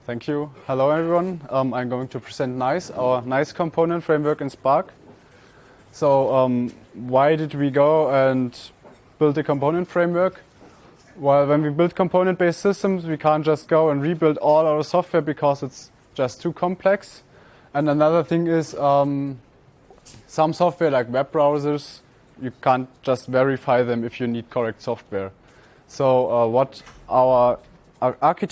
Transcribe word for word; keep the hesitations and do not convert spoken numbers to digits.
Thank you. Hello, everyone. Um, I'm going to present NICE, our NICE component framework in Spark. So um, why did we go and build a component framework? Well, when we build component-based systems, we can't just go and rebuild all our software because it's just too complex. And another thing is um, some software like web browsers, you can't just verify them if you need correct software. So uh, what our, our architecture